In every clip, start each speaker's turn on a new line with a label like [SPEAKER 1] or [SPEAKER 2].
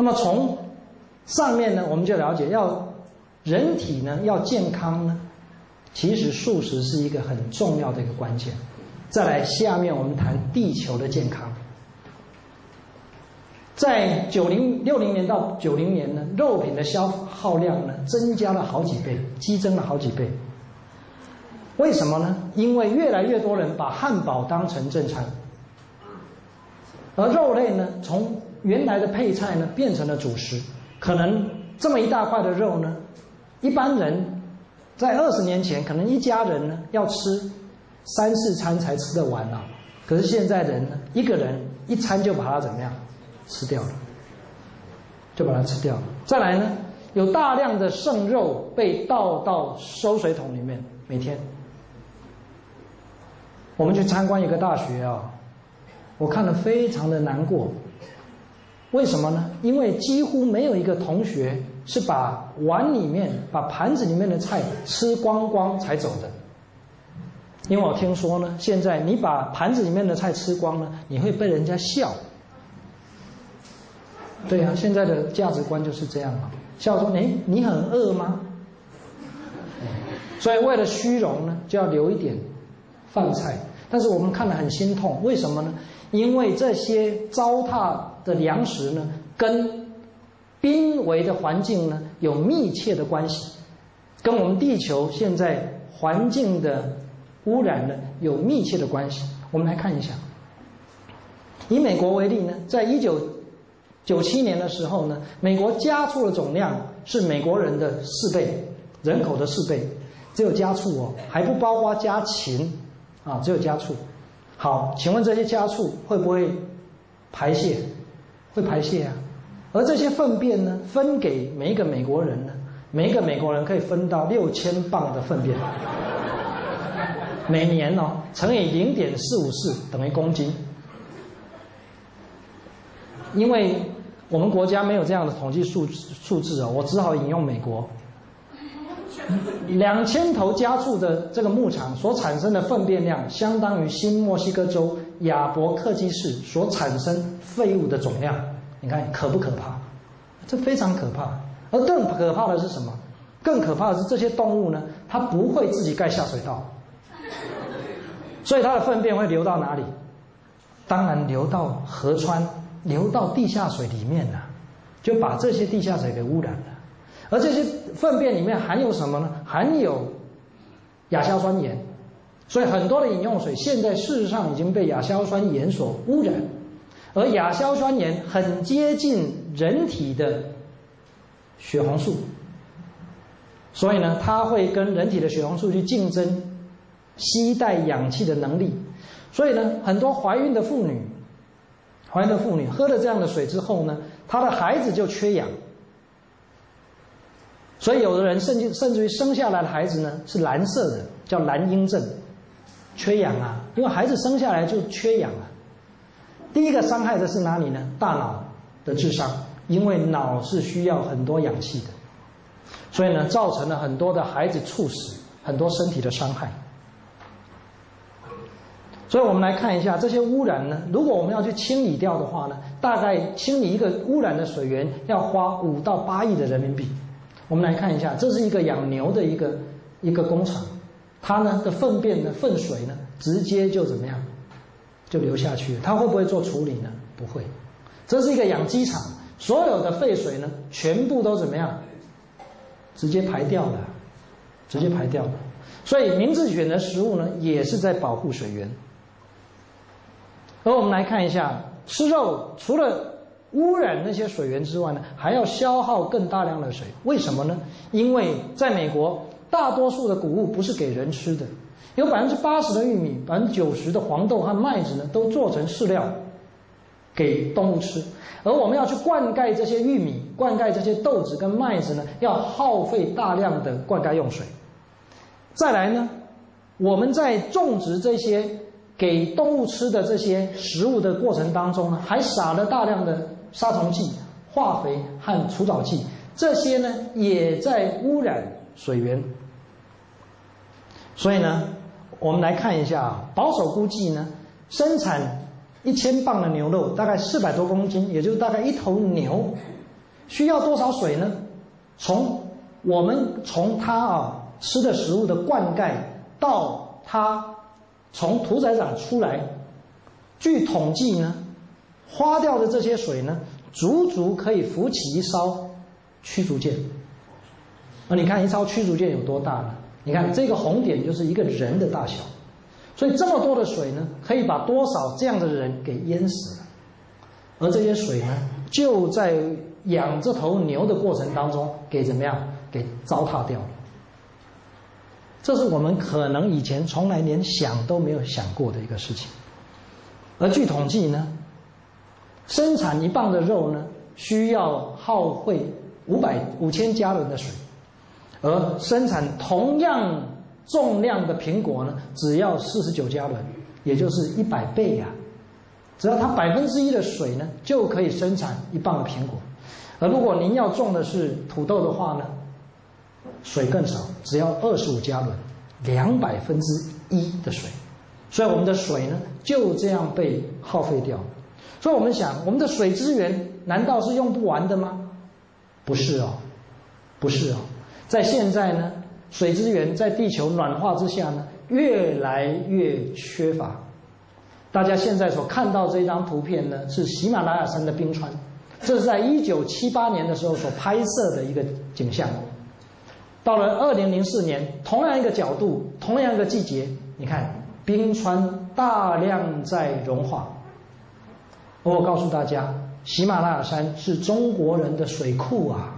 [SPEAKER 1] 么从上面呢，我们就了解，人体呢要健康呢，其实素食是一个很重要的一个关键。再来，下面我们谈地球的健康。在60年到90年呢，肉品的消耗量呢增加了好几倍，激增了好几倍。为什么呢？因为越来越多人把汉堡当成正餐，而肉类呢，从原来的配菜呢变成了主食。可能这么一大块的肉呢，一般人在20年前可能一家人呢要吃3、4餐才吃得完啊。可是现在人呢，一个人一餐就把它怎么样吃掉了，就把它吃掉了。再来呢，有大量的剩肉被倒到收水桶里面，每天。我们去参观一个大学啊，我看了非常的难过。为什么呢？因为几乎没有一个同学是把碗里面、把盘子里面的菜吃光光才走的。因为我听说呢，现在你把盘子里面的菜吃光了，你会被人家笑。对啊，现在的价值观就是这样啊，笑说你很饿吗？所以为了虚荣呢，就要留一点饭菜。但是我们看得很心痛，为什么呢？因为这些糟蹋的粮食呢，跟濒危的环境呢有密切的关系，跟我们地球现在环境的污染呢有密切的关系。我们来看一下，以美国为例呢，在1997年的时候呢，美国家畜的总量是美国人的4倍，人口的4倍，只有家畜哦，还不包括家禽啊，只有家畜。好，请问这些家畜会不会排泄？会排泄啊。而这些粪便呢，分给每一个美国人呢，每一个美国人可以分到6000磅的粪便，每年哦，乘以0.454等于公斤。因为我们国家没有这样的统计数字哦，我只好引用美国。2000头家畜的这个牧场所产生的粪便量，相当于新墨西哥州亚伯克基市所产生废物的总量。你看可不可怕？这非常可怕。而更可怕的是什么？更可怕的是这些动物呢，它不会自己盖下水道，所以它的粪便会流到哪里？当然流到河川，流到地下水里面了，就把这些地下水给污染了。而这些粪便里面含有什么呢？含有亚硝酸盐，所以很多的饮用水现在事实上已经被亚硝酸盐所污染。而亚硝酸盐很接近人体的血红素，所以呢，它会跟人体的血红素去竞争携带氧气的能力。所以呢，很多怀孕的妇女喝了这样的水之后呢，她的孩子就缺氧。所以有的人甚至于生下来的孩子呢是蓝色的，叫蓝鹰症，缺氧啊，因为孩子生下来就缺氧啊。第一个伤害的是哪里呢？大脑的智商，因为脑是需要很多氧气的，所以呢，造成了很多的孩子猝死，很多身体的伤害。所以我们来看一下这些污染呢，如果我们要去清理掉的话呢，大概清理一个污染的水源要花5到8亿的人民币。我们来看一下，这是一个养牛的一个工厂，它呢的粪便呢、粪水呢，直接就怎么样，就流下去了。它会不会做处理呢？不会。这是一个养鸡场，所有的废水呢，全部都怎么样，直接排掉了，直接排掉了。所以明智选择食物呢，也是在保护水源。而我们来看一下，吃肉除了污染那些水源之外呢，还要消耗更大量的水。为什么呢？因为在美国，大多数的谷物不是给人吃的，有80%的玉米、90%的黄豆和麦子呢，都做成饲料给动物吃。而我们要去灌溉这些玉米、灌溉这些豆子跟麦子呢，要耗费大量的灌溉用水。再来呢，我们在种植这些给动物吃的这些食物的过程当中呢，还撒了大量的杀虫剂、化肥和除藻剂，这些呢也在污染水源。所以呢，我们来看一下，保守估计呢，生产1000磅的牛肉，大概400多公斤，也就是大概一头牛需要多少水呢？我们从它吃的食物的灌溉到它从屠宰场出来，据统计呢，花掉的这些水呢，足足可以浮起一艘驱逐舰。你看一艘驱逐舰有多大呢？你看这个红点就是一个人的大小，所以这么多的水呢，可以把多少这样的人给淹死了。而这些水呢，就在养这头牛的过程当中给怎么样？给糟蹋掉了。这是我们可能以前从来连想都没有想过的一个事情。而据统计呢，生产1磅的肉呢，需要耗费5000加仑的水，而生产同样重量的苹果呢，只要49加仑，也就是100倍啊！只要它1%的水呢，就可以生产1磅的苹果。而如果您要种的是土豆的话呢，水更少，只要25加仑，200%的水。所以我们的水呢，就这样被耗费掉了。所以我们想，我们的水资源难道是用不完的吗？不是哦，不是哦。在现在呢，水资源在地球暖化之下呢，越来越缺乏。大家现在所看到这张图片呢，是喜马拉雅山的冰川，这是在1978年的时候所拍摄的一个景象。到了2004年，同样一个角度，同样一个季节，你看冰川大量在融化。我告诉大家，喜马拉雅山是中国人的水库啊！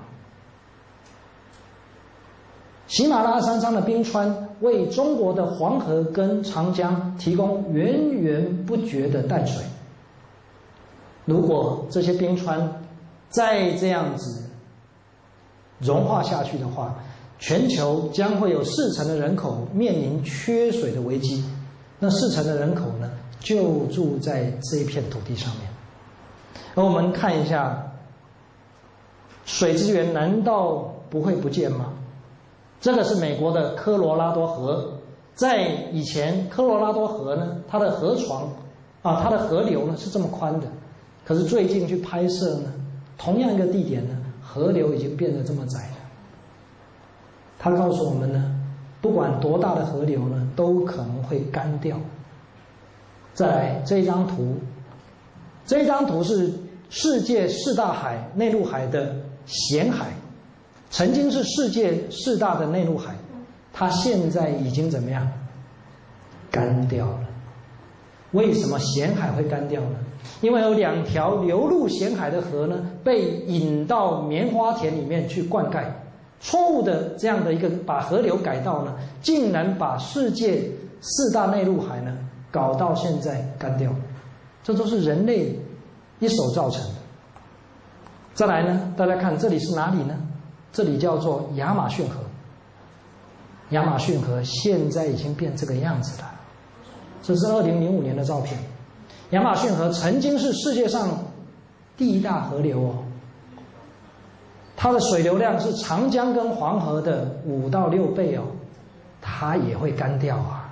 [SPEAKER 1] 喜马拉雅山上的冰川为中国的黄河跟长江提供源源不绝的淡水。如果这些冰川再这样子融化下去的话，全球将会有40%的人口面临缺水的危机。那40%的人口呢，就住在这一片土地上面。而我们看一下，水资源难道不会不见吗？这个是美国的科罗拉多河。在以前，科罗拉多河呢，它的河床它的河流呢是这么宽的，可是最近去拍摄呢，同样一个地点呢，河流已经变得这么窄了。它告诉我们呢，不管多大的河流呢，都可能会干掉。再来这张图，这张图是世界4大海内陆海的咸海，曾经是世界4大的内陆海，它现在已经怎么样？干掉了。为什么咸海会干掉呢？因为有2条流入咸海的河呢，被引到棉花田里面去灌溉。错误的这样的一个把河流改道呢，竟然把世界4大内陆海呢搞到现在干掉，这都是人类一手造成的。再来呢，大家看这里是哪里呢？这里叫做亚马逊河。亚马逊河现在已经变这个样子了，这是2005年的照片。亚马逊河曾经是世界上第1大河流哦。它的水流量是长江跟黄河的5到6倍哦，它也会干掉啊。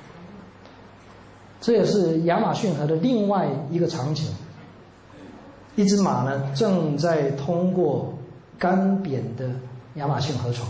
[SPEAKER 1] 这也是亚马逊河的另外一个场景，一只马呢正在通过干扁的亚马逊河床。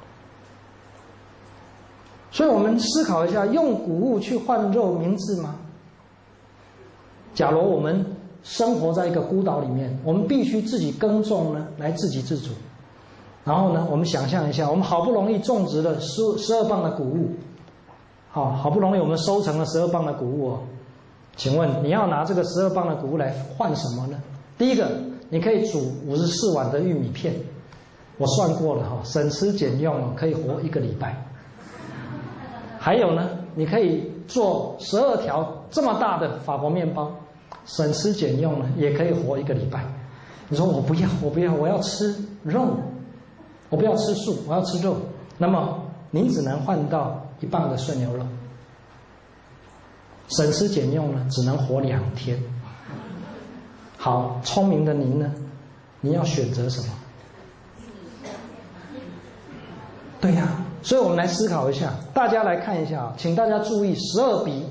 [SPEAKER 1] 所以我们思考一下，用谷物去换肉明智吗？假如我们生活在一个孤岛里面，我们必须自己耕种呢，来自给自足。然后呢，我们想象一下，我们好不容易种植了12磅的谷物，好不容易我们收成了12磅的谷物哦。请问你要拿这个12磅的谷物来换什么呢？第一个，你可以煮54碗的玉米片，我算过了省吃俭用可以活1个礼拜。还有呢，你可以做12条这么大的法国面包，省吃俭用呢，也可以活1个礼拜。你说我不要，我要吃肉，我不要吃素，我要吃肉。那么您只能换到1磅的顺牛肉，省吃俭用呢，只能活2天。好，聪明的您呢，你要选择什么？对呀，所以我们来思考一下，大家来看一下，请大家注意12比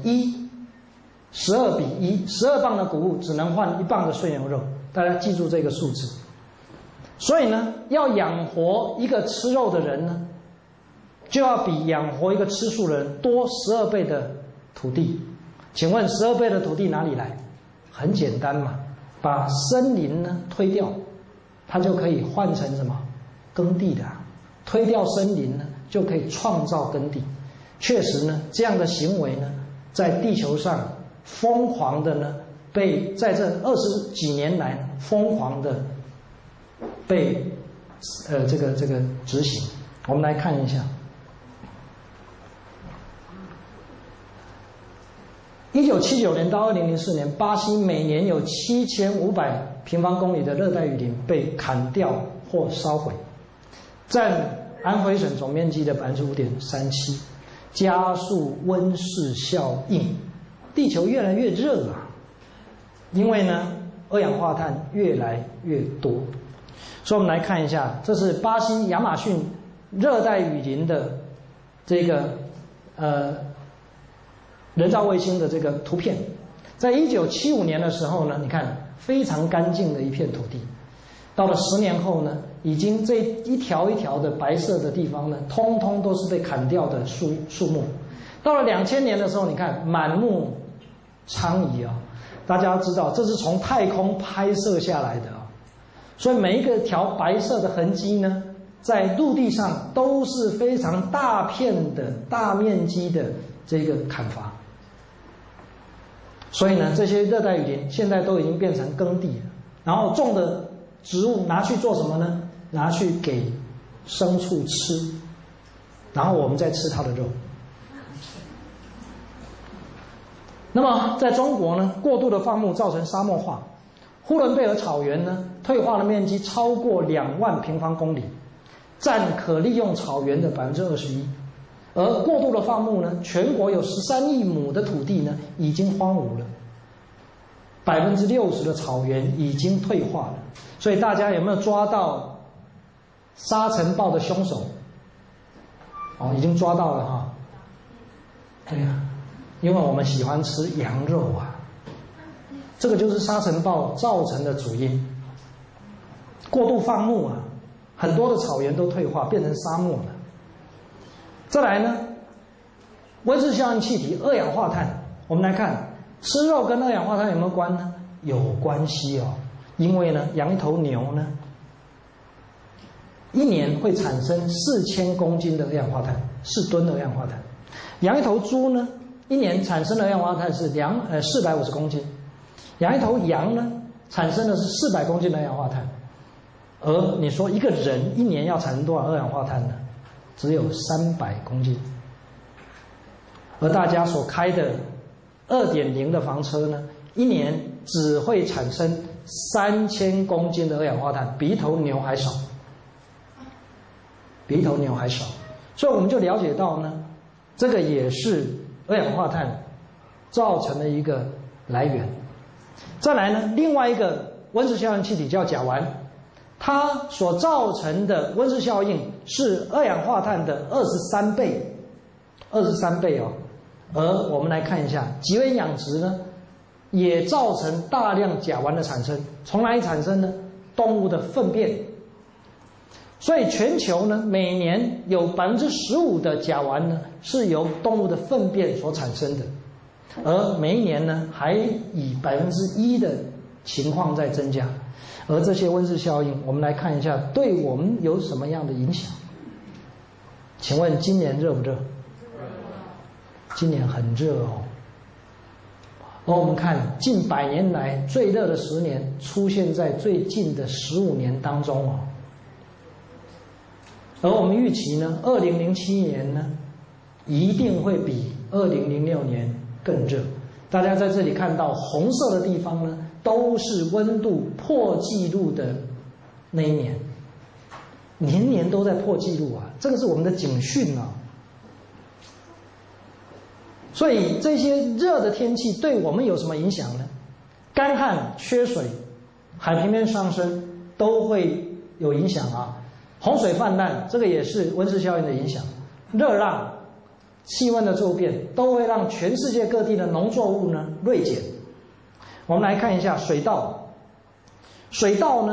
[SPEAKER 1] 1。12磅的谷物只能换1磅的顺牛肉，大家记住这个数字。 所以呢，要养活一个吃肉的人呢，就要比养活一个吃素的人多12倍的土地。请问12倍的土地哪里来？很简单嘛，把森林呢推掉，它就可以换成什么耕地的推掉森林呢，就可以创造耕地。确实呢，这样的行为呢，在地球上疯狂的呢，在这20几年来疯狂的被这个执行。我们来看一下，1979年到2004年，巴西每年有7500平方公里的热带雨林被砍掉或烧毁，占安徽省总面积的5.37%，加速温室效应。地球越来越热啊，因为呢，二氧化碳越来越多。所以我们来看一下，这是巴西亚马逊热带雨林的这个人造卫星的这个图片。在1975年的时候呢，你看非常干净的一片土地，到了10年后呢，已经这一条一条的白色的地方呢，通通都是被砍掉的树木。到了2000年的时候，你看满目疮痍啊！大家要知道，这是从太空拍摄下来的啊，所以每一个条白色的痕迹呢，在陆地上都是非常大片的大面积的这个砍伐。所以呢，这些热带雨林现在都已经变成耕地了，然后种的植物拿去做什么呢？拿去给牲畜吃，然后我们再吃它的肉。那么在中国呢，过度的放牧造成沙漠化，呼伦贝尔草原呢，退化的面积超过2万平方公里，占可利用草原的21%。而过度的放牧呢，全国有13亿亩的土地呢已经荒芜了，60%的草原已经退化了。所以大家有没有抓到沙尘暴的凶手？已经抓到了哈。对呀，因为我们喜欢吃羊肉啊，这个就是沙尘暴造成的主因。过度放牧啊，很多的草原都退化，变成沙漠了。再来呢，温室效应气体二氧化碳，我们来看吃肉跟二氧化碳有没有关呢？有关系哦。因为呢，养一头牛呢，一年会产生4000公斤的二氧化碳，4吨的二氧化碳。养一头猪呢，一年产生的二氧化碳是450公斤。养一头羊呢，产生的是400公斤的二氧化碳。而你说一个人一年要产生多少二氧化碳呢？只有300公斤。而大家所开的2.0的房车呢，一年只会产生3000公斤的二氧化碳，比一头牛还少，比一头牛还少。所以我们就了解到呢，这个也是二氧化碳造成的一个来源。再来呢，另外一个温室效应气体叫甲烷，它所造成的温室效应是二氧化碳的23倍，23倍哦。而我们来看一下，集微养殖呢，也造成大量甲烷的产生。从哪里产生呢？动物的粪便。所以全球呢，每年有15%的甲烷呢，是由动物的粪便所产生的，而每一年呢，还以1%的情况在增加。而这些温室效应，我们来看一下，对我们有什么样的影响？请问今年热不热？今年很热哦。而我们看近100年来最热的10年，出现在最近的15年当中哦。而我们预期呢，2007年呢，一定会比2006年更热。大家在这里看到红色的地方呢，都是温度破纪录的那一年，年年都在破纪录啊，这个是我们的警讯啊。所以这些热的天气对我们有什么影响呢？干旱、缺水、海平面上升都会有影响啊。洪水泛滥，这个也是温室效应的影响。热浪、气温的骤变都会让全世界各地的农作物呢锐减。我们来看一下水稻。水稻呢，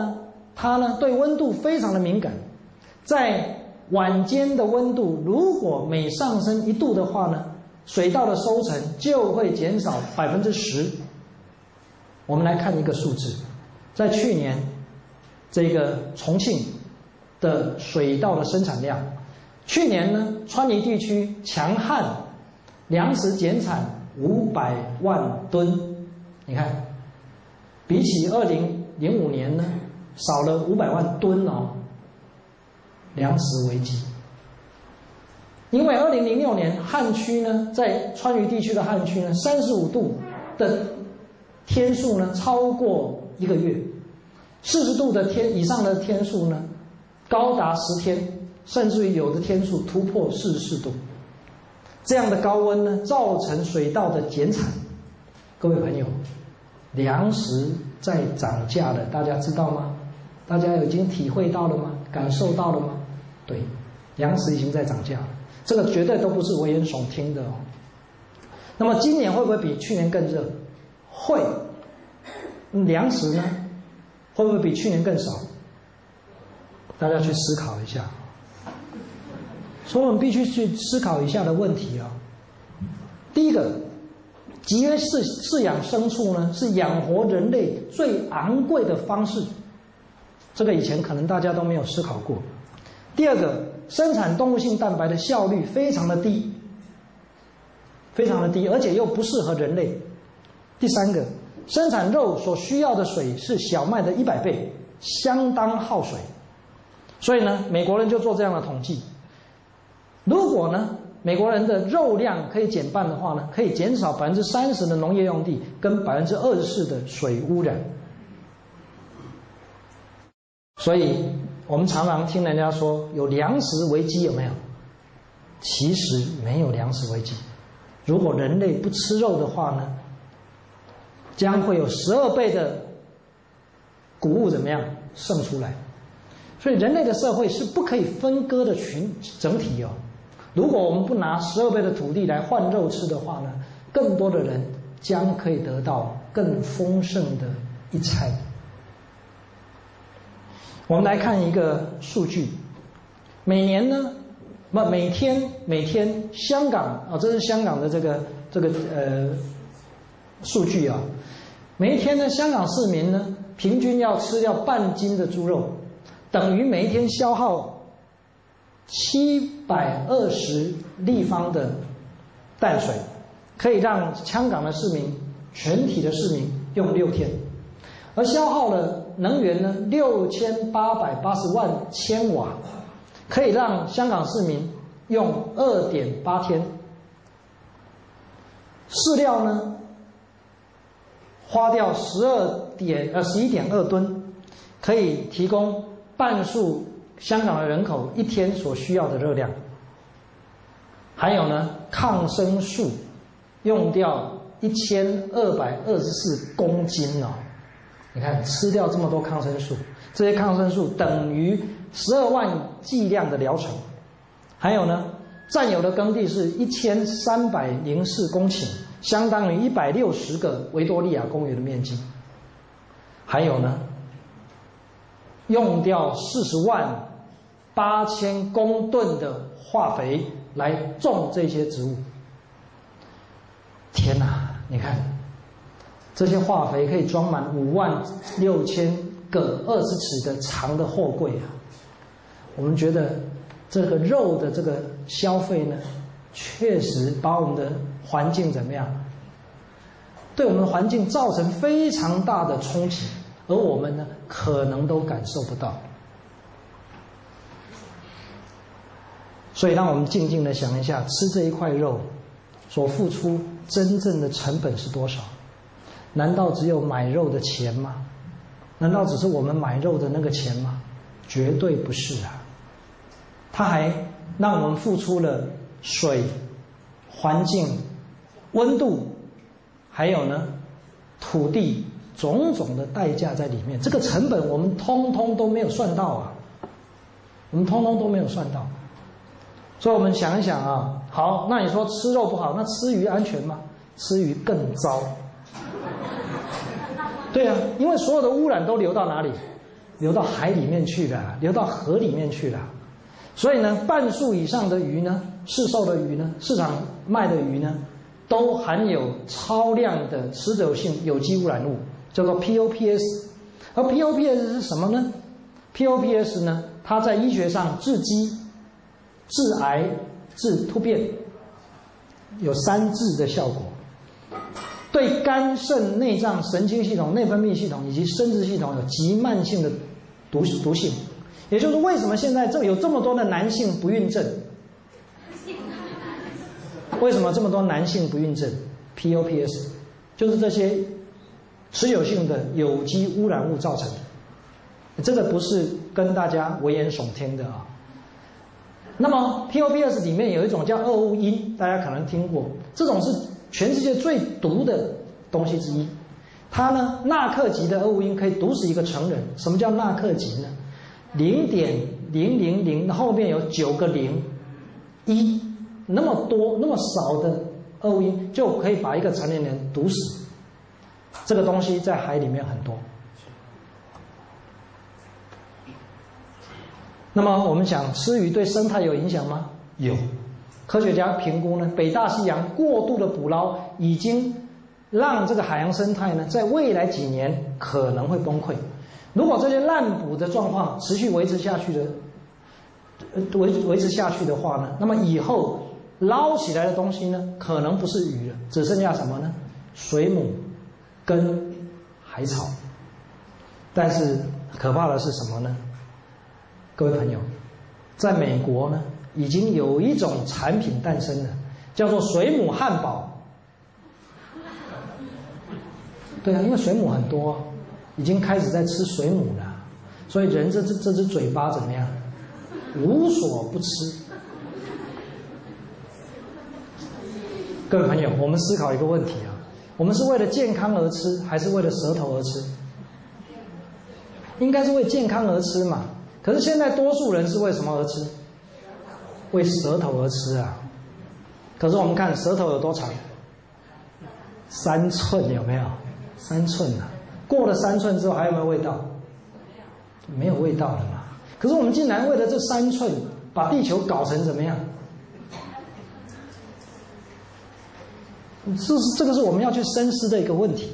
[SPEAKER 1] 它呢对温度非常的敏感，在晚间的温度如果每上升1度的话呢，水稻的收成就会减少10%。我们来看一个数字，在去年这个重庆的水稻的生产量，去年呢川渝地区强旱，粮食减产500万吨，你看比起2005年呢少了500万吨哦，粮食危机。因为2006年旱区呢，在川渝地区的旱区呢，35度的天数呢超过1个月，40度的以上的天数呢高达10天，甚至于有的天数突破44度。这样的高温呢，造成水稻的减产。各位朋友，粮食在涨价了，大家知道吗？大家已经体会到了吗？感受到了吗？对，粮食已经在涨价了，这个绝对都不是危言耸听的哦。那么今年会不会比去年更热？会。粮食呢，会不会比去年更少？大家去思考一下。所以我们必须去思考以下的问题啊。第一个，集约饲养牲畜呢，是养活人类最昂贵的方式，这个以前可能大家都没有思考过。第二个，生产动物性蛋白的效率非常的低，非常的低，而且又不适合人类。第三个，生产肉所需要的水是小麦的100倍，相当耗水。所以呢，美国人就做这样的统计，如果呢美国人的肉量可以减半的话呢，可以减少30%的农业用地跟24%的水污染。所以我们常常听人家说有粮食危机，有没有？其实没有粮食危机。如果人类不吃肉的话呢，将会有12倍的谷物怎么样剩出来。所以人类的社会是不可以分割的整体哦。如果我们不拿12倍的土地来换肉吃的话呢，更多的人将可以得到更丰盛的一餐。我们来看一个数据，每天香港啊，这是香港的这个数据啊，每一天呢，香港市民呢平均要吃掉半斤的猪肉，等于每一天消耗720立方的淡水，可以让香港的市民全体的市民用6天，而消耗了能源呢6880万千瓦，可以让香港市民用2.8天。饲料呢花掉11.2吨，可以提供半数香港的人口1天所需要的热量。还有呢，抗生素用掉1224公斤哦。你看，吃掉这么多抗生素，这些抗生素等于12万剂量的疗程。还有呢，占有的耕地是1304公顷，相当于160个维多利亚公园的面积。还有呢，用掉40万8000公吨的化肥来种这些植物。天哪，你看，这些化肥可以装满56000个20尺的长的货柜啊！我们觉得这个肉的这个消费呢，确实把我们的环境怎么样？对我们的环境造成非常大的冲击，而我们呢，可能都感受不到。所以让我们静静的想一下，吃这一块肉所付出真正的成本是多少？难道只有买肉的钱吗？难道只是我们买肉的那个钱吗？绝对不是啊！它还让我们付出了水、环境、温度，还有呢土地种种的代价在里面。这个成本我们通通都没有算到啊！我们通通都没有算到。所以我们想一想啊，好，那你说吃肉不好，那吃鱼安全吗？吃鱼更糟。对啊，因为所有的污染都流到哪里？ 流到海里面去了，流到河里面去了。所以呢，半数以上的鱼呢，市售的鱼呢，市场卖的鱼呢，都含有超量的持久性有机污染物，叫做 POPS。而 POPS 是什么呢？ POPS 呢，它在医学上致畸、致癌、致突变，有3致的效果。对肝、肾、内脏、神经系统、内分泌系统以及生殖系统有极慢性的毒性。也就是为什么现在有这么多的男性不孕症？为什么这么多男性不孕症 ？POPS 就是这些持久性的有机污染物造成的。这个不是跟大家危言耸听的啊。那么 POPS 里面有一种叫二恶英，大家可能听过，这种是全世界最毒的东西之一。它呢，纳克级的二恶英可以毒死一个成人。什么叫纳克级呢？0.000后面有9个0，那么多那么少的二恶英就可以把一个成年人毒死。这个东西在海里面很多。那么我们想，吃鱼对生态有影响吗？有。科学家评估呢，北大西洋过度的捕捞已经让这个海洋生态呢，在未来几年可能会崩溃。如果这些滥捕的状况持续维持下去的话呢，那么以后捞起来的东西呢，可能不是鱼了，只剩下什么呢？水母跟海草。但是可怕的是什么呢？各位朋友，在美国呢，已经有一种产品诞生了，叫做水母汉堡。对啊，因为水母很多，已经开始在吃水母了，所以人这只嘴巴怎么样？无所不吃。各位朋友，我们思考一个问题啊，我们是为了健康而吃，还是为了舌头而吃？应该是为健康而吃嘛。可是现在多数人是为什么而吃？为舌头而吃啊。可是我们看舌头有多长？3寸，有没有？3寸啊。过了3寸之后还有没有味道？没有味道了嘛。可是我们竟然为了这3寸把地球搞成怎么样？这个是我们要去深思的一个问题。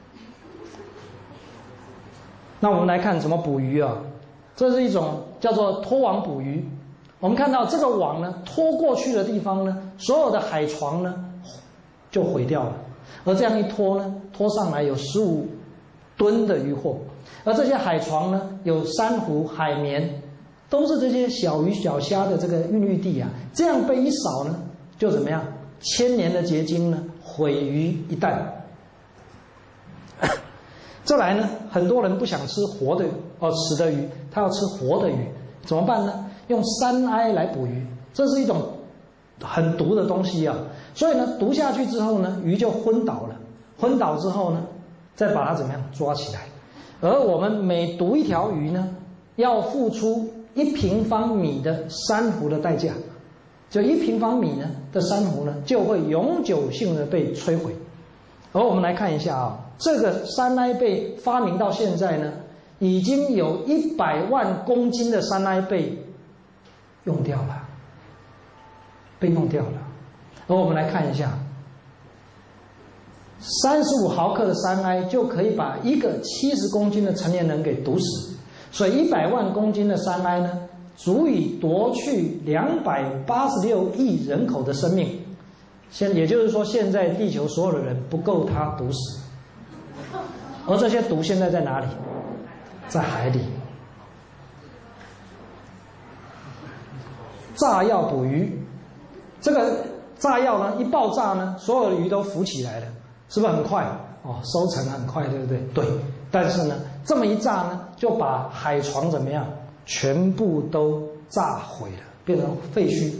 [SPEAKER 1] 那我们来看怎么捕鱼啊。这是一种叫做拖网捕鱼。我们看到这个网呢，拖过去的地方呢，所有的海床呢就毁掉了。而这样一拖呢，拖上来有15吨的渔获。而这些海床呢，有珊瑚、海绵，都是这些小鱼小虾的这个孕育地啊。这样被一扫呢，就怎么样？1000年的结晶呢，毁于一旦。再来呢，很多人不想吃死的鱼，他要吃活的鱼，怎么办呢？用山埃来捕鱼，这是一种很毒的东西啊。所以呢，毒下去之后呢，鱼就昏倒了。昏倒之后呢，再把它怎么样抓起来？而我们每毒一条鱼呢，要付出1平方米的珊瑚的代价。就1平方米呢的珊瑚呢，就会永久性的被摧毁。而我们来看一下啊，这个山埃被发明到现在呢，已经有100万公斤的山埃被用掉了。而我们来看一下，35毫克的山埃就可以把一个70公斤的成年人给毒死。所以100万公斤的山埃呢，足以夺去286亿人口的生命。也就是说，现在地球所有的人不够它毒死。而这些毒现在在哪里？在海里。炸药捕鱼，这个炸药呢，一爆炸呢，所有的鱼都浮起来了，是不是很快？收成很快，对不对？对。但是呢，这么一炸呢，就把海床怎么样？全部都炸毁了，变成废墟，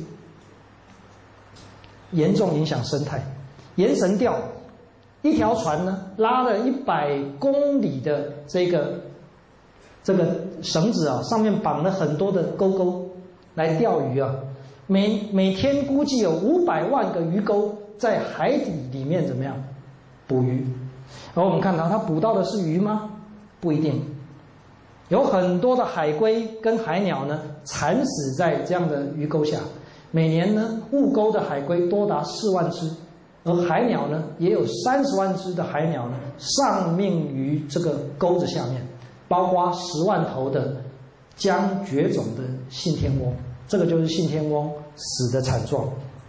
[SPEAKER 1] 严重影响生态。延绳钓，一条船呢拉了100公里的这个绳子啊，上面绑了很多的钩钩来钓鱼啊。每天估计有500万个鱼钩在海底里面怎么样捕鱼？而我们看到它捕到的是鱼吗？不一定。 有很多的海龟跟海鸟呢惨死在这样的鱼钩下。每年呢，误钩的海龟多达4万只，而海鸟呢，也有30万只的海鸟呢丧命于这个钩子下面，包括10万头的将绝种的信天翁。这个就是信天翁死的惨状。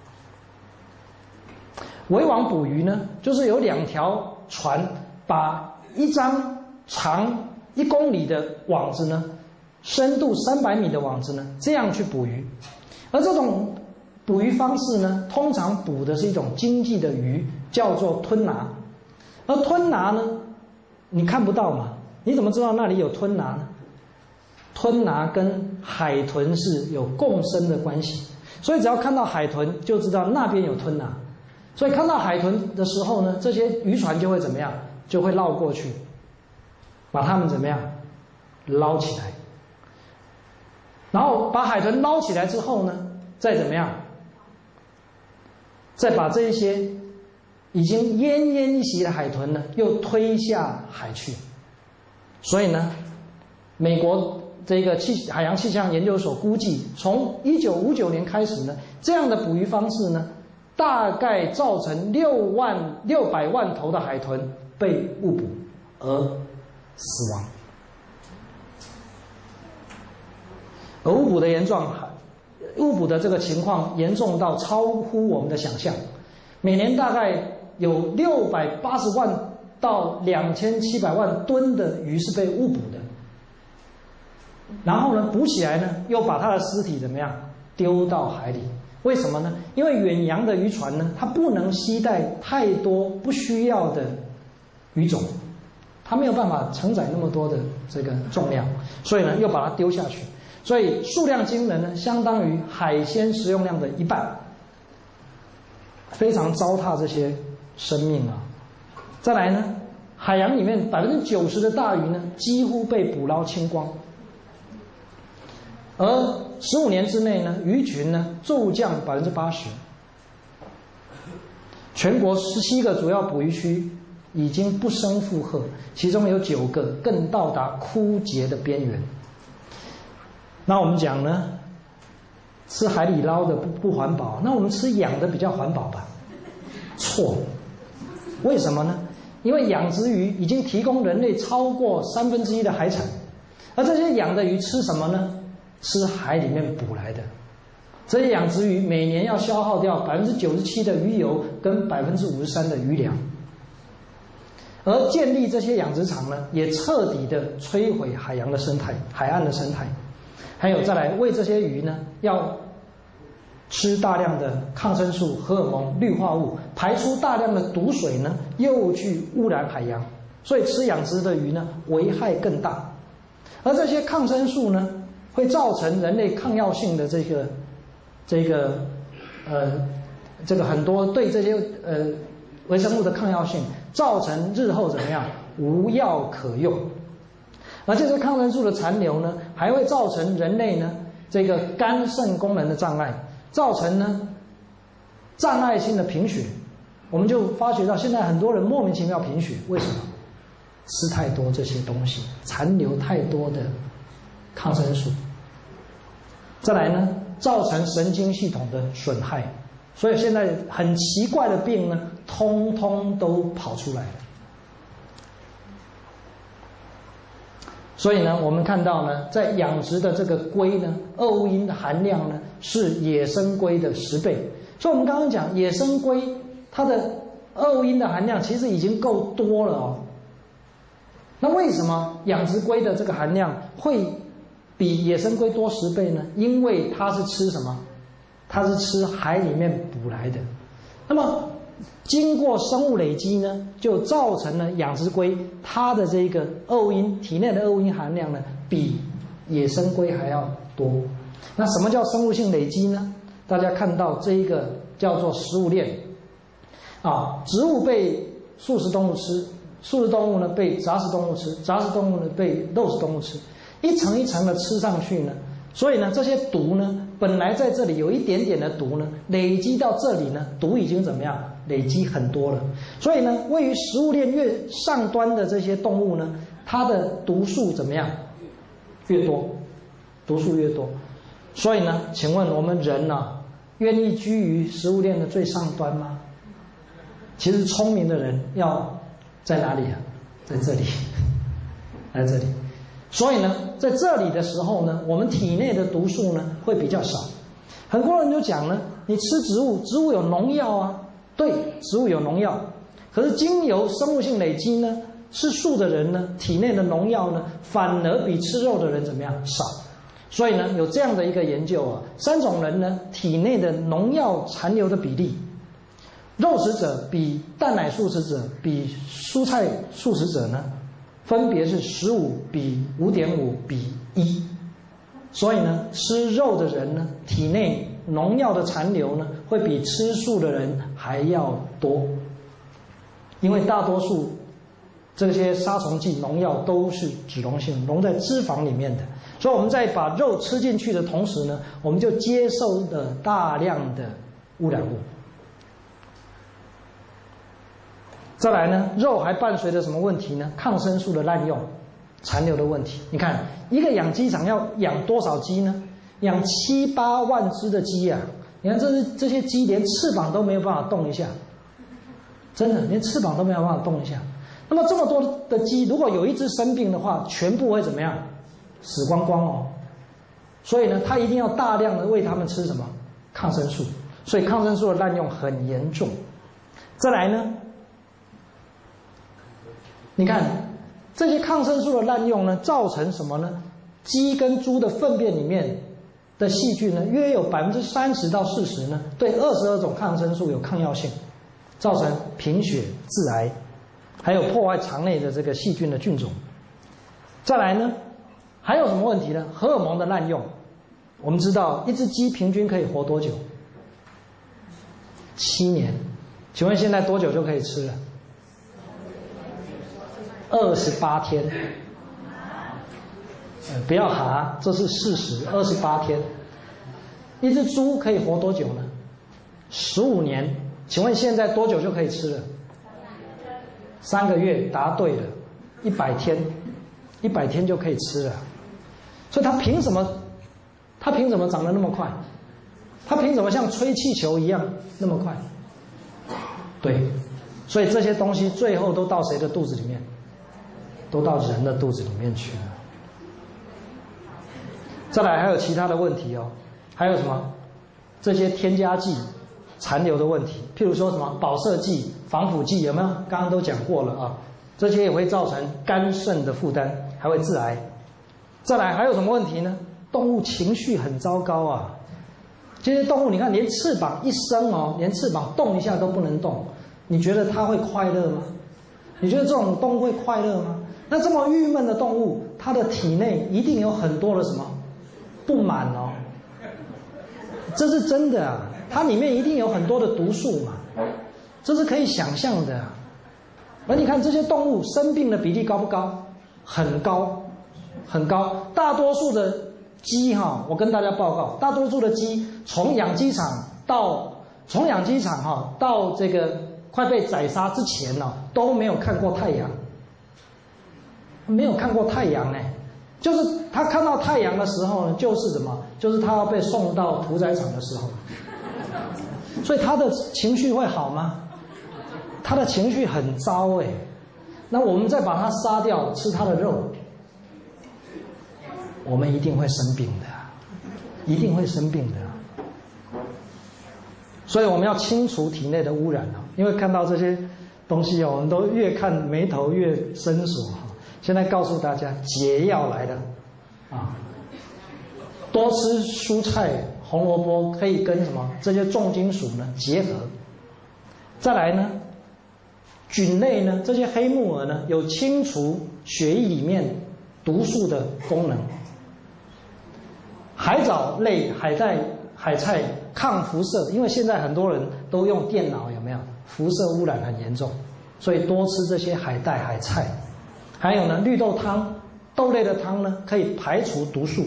[SPEAKER 1] 围网捕鱼呢，就是有2条船把一张长1公里的网子呢，深度300米的网子呢，这样去捕鱼。而这种捕鱼方式呢，通常捕的是一种经济的鱼，叫做吞拿。而吞拿呢，你看不到嘛？你怎么知道那里有吞拿呢？吞拿跟海豚是有共生的关系，所以只要看到海豚，就知道那边有吞拿。所以看到海豚的时候呢，这些渔船就会怎么样？就会绕过去，把它们怎么样？捞起来。然后把海豚捞起来之后呢，再怎么样？再把这一些已经奄奄一息的海豚呢，又推下海去。所以呢，美国这个海洋气象研究所估计，从1959年开始呢，这样的捕鱼方式呢，大概造成600万头的海豚被误捕而死亡。而误捕的这个情况严重到超乎我们的想象，每年大概有680万到2700万吨的鱼是被误捕的。然后呢，捕起来呢，又把它的尸体怎么样？丢到海里。为什么呢？因为远洋的渔船呢，它不能携带太多不需要的鱼种，它没有办法承载那么多的这个重量，所以呢，又把它丢下去。所以数量惊人呢，相当于海鲜食用量的1半，非常糟蹋这些生命啊。再来呢，海洋里面90%的大鱼呢，几乎被捕捞清光。而15年之内呢，鱼群呢骤降80%。全国17个主要捕鱼区已经不胜负荷，其中有9个更到达枯竭的边缘。那我们讲呢，吃海里捞的不环保，那我们吃养的比较环保吧？错。为什么呢？因为养殖鱼已经提供人类超过1/3的海产，而这些养的鱼吃什么呢？吃海里面捕来的。这些养殖鱼每年要消耗掉97%的鱼油跟53%的鱼粮。而建立这些养殖场呢，也彻底的摧毁海洋的生态、海岸的生态。还有再来喂这些鱼呢，要吃大量的抗生素、荷尔蒙、氯化物，排出大量的毒水呢，又去污染海洋，所以吃养殖的鱼呢，危害更大。而这些抗生素呢，会造成人类抗药性的这个很多对这些微生物的抗药性，造成日后怎么样无药可用。而这些抗生素的残留呢，还会造成人类呢这个肝肾功能的障碍，造成呢障碍性的贫血。我们就发觉到现在很多人莫名其妙贫血，为什么？吃太多这些东西，残留太多的抗生素。再来呢，造成神经系统的损害，所以现在很奇怪的病呢，通通都跑出来了。所以呢，我们看到呢，在养殖的这个龟呢，二恶英的含量呢是野生龟的10倍。所以我们刚刚讲野生龟它的二恶英的含量其实已经够多了哦。那为什么养殖龟的这个含量会比野生龟多10倍呢？因为它是吃什么？它是吃海里面捕来的。那么经过生物累积呢，就造成了养殖龟它的这个二恶英体内的二恶英含量呢，比野生龟还要多。那什么叫生物性累积呢？大家看到这一个叫做食物链啊，植物被素食动物吃，素食动物呢被杂食动物吃，杂食动物呢被肉食动物吃，一层一层的吃上去呢，所以呢这些毒呢本来在这里有一点点的毒呢，累积到这里呢，毒已经怎么样？累积很多了。所以呢，位于食物链越上端的这些动物呢，它的毒素怎么样？ 越多，毒素越多。所以呢，请问我们人呢，愿意居于食物链的最上端吗？其实聪明的人要在哪里啊？在这里，在这里。所以呢，在这里的时候呢，我们体内的毒素呢会比较少。很多人就讲呢，你吃植物，植物有农药啊，对，植物有农药。可是经由生物性累积呢，吃素的人呢，体内的农药呢，反而比吃肉的人怎么样少。所以呢，有这样的一个研究啊，3种人呢，体内的农药残留的比例，肉食者比蛋奶素食者比蔬菜素食者呢，分别是15比5.5比1。所以呢，吃肉的人呢，体内农药的残留呢，会比吃素的人还要多。因为大多数这些杀虫剂、农药都是脂溶性，溶在脂肪里面的。所以我们在把肉吃进去的同时呢，我们就接受了大量的污染物。再来呢，肉还伴随着什么问题呢？抗生素的滥用、残留的问题。你看，一个养鸡场要养多少鸡呢？养7、8万只的鸡啊！你看这些鸡连翅膀都没有办法动一下，真的连翅膀都没有办法动一下。那么这么多的鸡，如果有一只生病的话，全部会怎么样？死光光哦。所以呢，它一定要大量的喂它们吃什么？抗生素。所以抗生素的滥用很严重。再来呢，你看这些抗生素的滥用呢，造成什么呢？鸡跟猪的粪便里面的细菌呢，约有30%到40%呢，对22种抗生素有抗药性，造成贫血、致癌，还有破坏肠内的这个细菌的菌种。再来呢，还有什么问题呢？荷尔蒙的滥用。我们知道一只鸡平均可以活多久？7年。请问现在多久就可以吃了？28天。不要哈，这是事实。28天。一只猪可以活多久呢？15年。请问现在多久就可以吃了？3个月。答对了。100天，100天就可以吃了。所以它凭什么长得那么快？它凭什么像吹气球一样那么快？对，所以这些东西最后都到谁的肚子里面？都到人的肚子里面去了。再来还有其他的问题哦，还有什么？这些添加剂残留的问题，譬如说什么保色剂、防腐剂，有没有？刚刚都讲过了啊。这些也会造成肝肾的负担，还会致癌。再来还有什么问题呢？动物情绪很糟糕啊。这些动物你看连翅膀一伸哦，连翅膀动一下都不能动，你觉得它会快乐吗？你觉得这种动物会快乐吗？那这么郁闷的动物，它的体内一定有很多的什么不满哦，这是真的啊，它里面一定有很多的毒素嘛，这是可以想象的啊。而你看这些动物生病的比例高不高？很高，很高。大多数的鸡哈，我跟大家报告，大多数的鸡从养鸡场到这个快被宰杀之前呢，都没有看过太阳，没有看过太阳呢。就是他看到太阳的时候呢，就是什么？就是他要被送到屠宰场的时候。所以他的情绪会好吗？他的情绪很糟哎。那我们再把他杀掉，吃他的肉，我们一定会生病的，一定会生病的。所以我们要清除体内的污染啊！因为看到这些东西哦，我们都越看眉头越深锁哈。现在告诉大家，解药来了啊！多吃蔬菜、红萝卜，可以跟什么这些重金属呢结合。再来呢，菌类呢，这些黑木耳呢，有清除血液里面毒素的功能。海藻类、海带、海菜抗辐射，因为现在很多人都用电脑，有没有？辐射污染很严重，所以多吃这些海带、海菜。还有呢，绿豆汤、豆类的汤呢，可以排除毒素。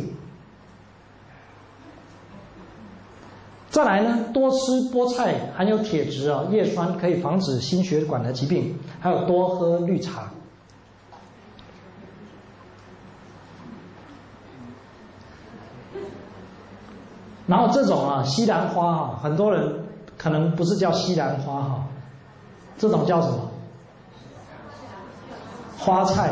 [SPEAKER 1] 再来呢，多吃菠菜，含有铁质啊、叶酸，可以防止心血管的疾病。还有多喝绿茶。 然后这种西兰花很多人可能不是叫西兰花这种叫什么？花菜。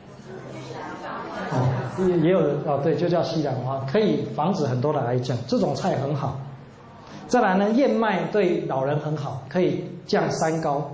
[SPEAKER 1] 也有对，就叫西兰花，可以防止很多的癌症，这种菜很好。再来呢，燕麦对老人很好，可以降三高。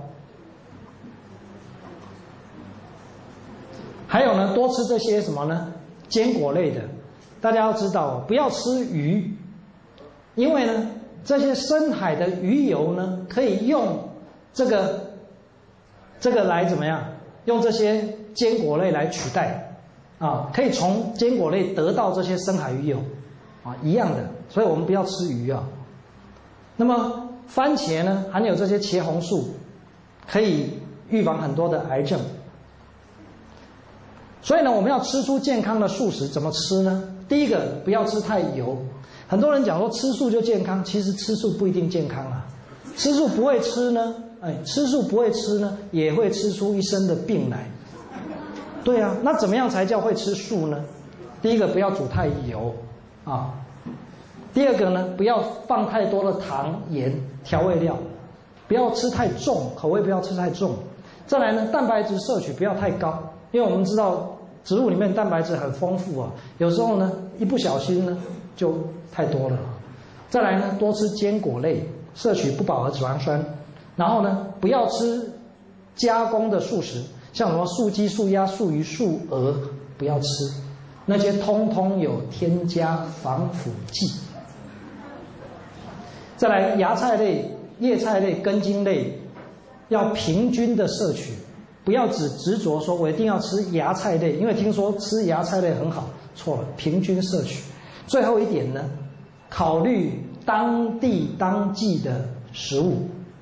[SPEAKER 1] 还有呢，多吃这些什么呢？坚果类的。大家要知道，不要吃鱼，因为呢，这些深海的鱼油呢，可以用这个来怎么样？用这些坚果类来取代。可以从坚果类得到这些深海鱼油一样的，所以我们不要吃鱼那么番茄呢，含有这些茄红素，可以预防很多的癌症。所以呢，我们要吃出健康的素食，怎么吃呢？第一个，不要吃太油。很多人讲说吃素就健康，其实吃素不一定健康吃素不会吃呢，吃素不会吃呢，也会吃出一身的病来。对啊，那怎么样才叫会吃素呢？第一个，不要煮太油第二个呢，不要放太多的糖、盐、调味料，不要吃太重，口味不要吃太重。再来呢，蛋白质摄取不要太高，因为我们知道植物里面蛋白质很丰富有时候呢一不小心呢就太多了。再来呢，多吃坚果类，摄取不饱和脂肪酸。然后呢，不要吃加工的素食。像什么素鸡、素鸭、素鱼、素鹅，不要吃，那些通通有添加防腐剂。再来，芽菜类、叶菜类、根茎类，要平均的摄取，不要只执着说我一定要吃芽菜类，因为听说吃芽菜类很好，错了，平均摄取。最后一点呢，考虑当地当季的食物。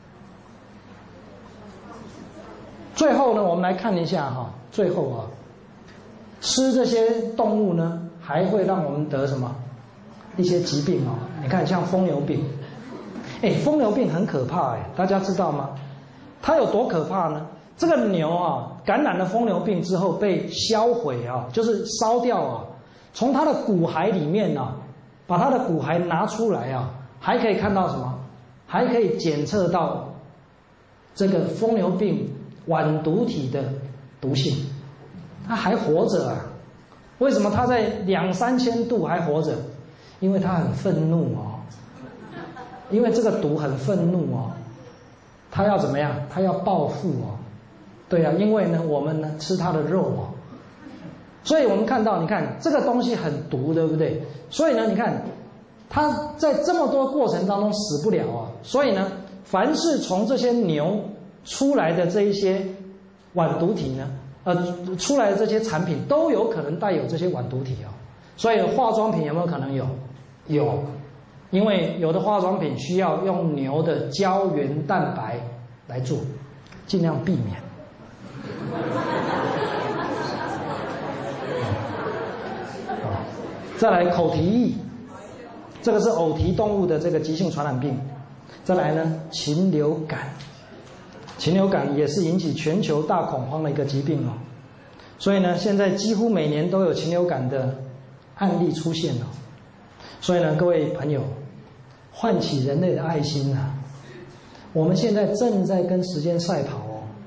[SPEAKER 1] 最后呢，我们来看一下最后吃这些动物呢，还会让我们得什么？一些疾病你看，像疯牛病，疯牛病很可怕大家知道吗？它有多可怕呢？这个牛感染了疯牛病之后被销毁就是烧掉从它的骨骸里面把它的骨骸拿出来还可以看到什么？还可以检测到这个疯牛病晚毒体的毒性，它还活着为什么它在2-3千度还活着？因为它很愤怒因为这个毒很愤怒它要怎么样？它要报复对因为呢，我们呢吃它的肉所以我们看到，你看这个东西很毒，对不对？所以呢，你看它在这么多过程当中死不了所以呢，凡是从这些牛出来的这一些晚毒体呢，出来的这些产品都有可能带有这些晚毒体所以化妆品有没有可能有？有，因为有的化妆品需要用牛的胶原蛋白来做，尽量避免。再来口蹄疫，这个是偶蹄动物的这个急性传染病。再来呢，禽流感。禽流感也是引起全球大恐慌的一个疾病所以呢，现在几乎每年都有禽流感的案例出现所以呢，各位朋友，唤起人类的爱心我们现在正在跟时间赛跑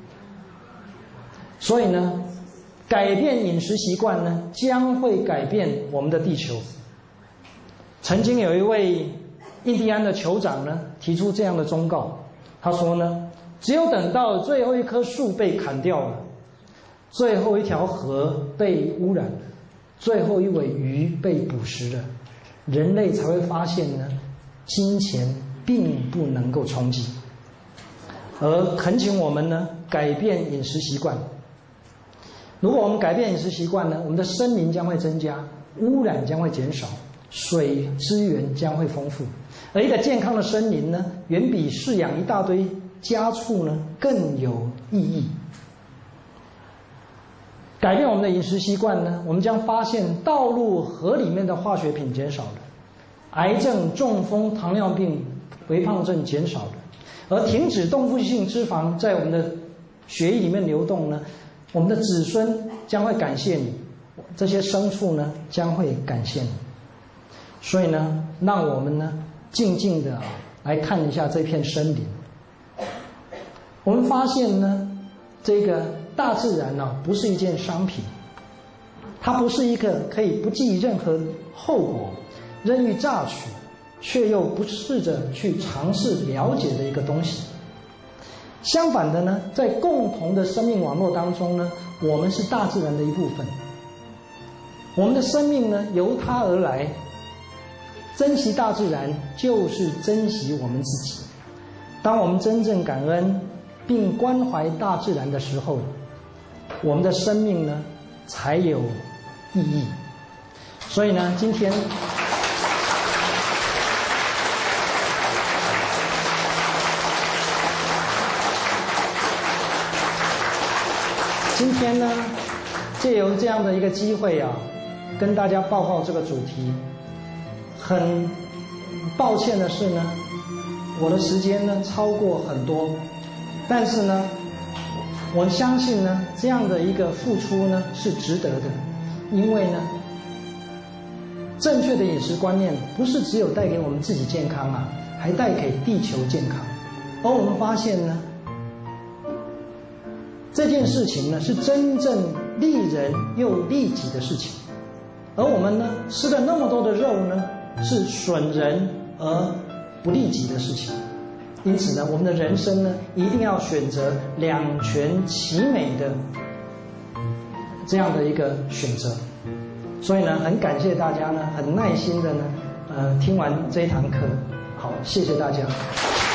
[SPEAKER 1] 所以呢，改变饮食习惯呢，将会改变我们的地球。曾经有一位印第安的酋长呢，提出这样的忠告，他说呢，只有等到最后一棵树被砍掉了，最后一条河被污染了，最后一尾鱼被捕食了，人类才会发现呢，金钱并不能够充饥。而恳请我们呢，改变饮食习惯。如果我们改变饮食习惯呢，我们的森林将会增加，污染将会减少，水资源将会丰富。而一个健康的森林呢，远比饲养一大堆家畜呢更有意义。改变我们的饮食习惯呢，我们将发现道路河里面的化学品减少了，癌症、中风、糖尿病、肥胖症减少了，而停止动物性脂肪在我们的血液里面流动呢，我们的子孙将会感谢你，这些牲畜呢将会感谢你。 所以呢，让我们呢静静的来看一下这片森林。我们发现呢，这个大自然不是一件商品，它不是一个可以不计任何后果任意榨取却又不试着去尝试了解的一个东西。相反的呢，在共同的生命网络当中呢，我们是大自然的一部分，我们的生命呢由它而来。珍惜大自然就是珍惜我们自己。当我们真正感恩并关怀大自然的时候，我们的生命呢才有意义。所以呢，今天呢，借由这样的一个机会跟大家报告这个主题。很抱歉的是呢，我的时间呢超过很多，但是呢，我相信呢，这样的一个付出呢是值得的，因为呢，正确的饮食观念不是只有带给我们自己健康还带给地球健康。而我们发现呢，这件事情呢是真正利人又利己的事情，而我们呢吃了那么多的肉呢，是损人而不利己的事情。因此呢，我们的人生呢一定要选择两全其美的这样的一个选择。所以呢，很感谢大家呢很耐心的呢听完这一堂课。好，谢谢大家。